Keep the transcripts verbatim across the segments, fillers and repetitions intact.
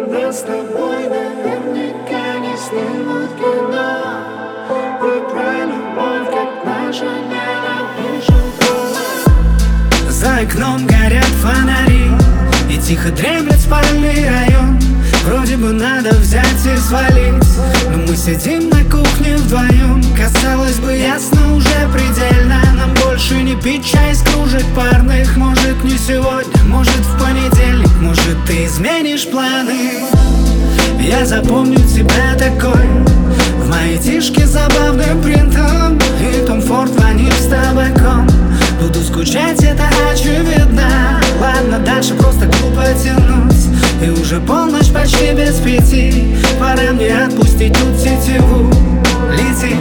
Нас с тобой наверняка не снимут кино. И про любовь, как наша, не напишут роман. За окном горят фонари, и тихо дремлет спальный район. Вроде бы надо взять и свалить, но мы сидим на кухне вдвоем. Казалось бы, ясно уже предельно, нам больше не пить чай из кружек парных. Может, не сегодня, может, в понедельник, может, ты изменишь планы. Я запомню тебя такой, в маятишке с забавным принтом, и Том Форд ваниль с табаком. Буду скучать, это очевидно. Ладно, дальше просто глупо тянуть, и уже полночь почти без пяти. Пора мне отпустить тут сетеву. Лети.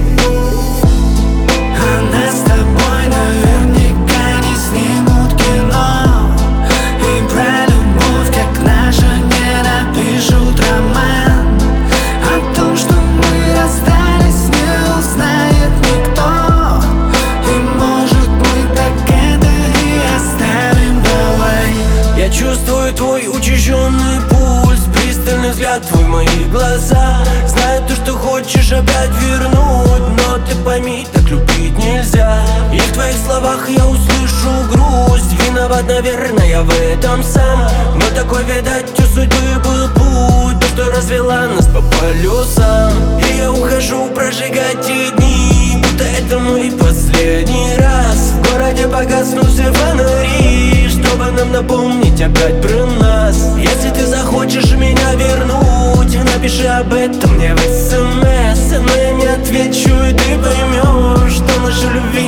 А нас с тобой наверняка не снимут кино. И про любовь, как наша, не напишут роман. О том, что мы расстались, не узнает никто. И может мы так это и оставим, давай. Я чувствую твой учащенный пульс, пристальный взгляд твой в мои глаза. Знаю то, что хочешь опять вернуть, но ты пойми, так любить нельзя. И в твоих словах я услышу грусть. Виноват, наверное, я в этом сам. Но такой, видать, у судьбы был путь, то, что развела нас по полюсам. И я ухожу прожигать те дни, будто это мой последний раз. В городе погаснут все фонари, чтобы нам напомнить опять про нас. Если ты захочешь меня вернуть, напиши об этом мне в смс. Но я не отвечу, и ты поймешь, что наша любви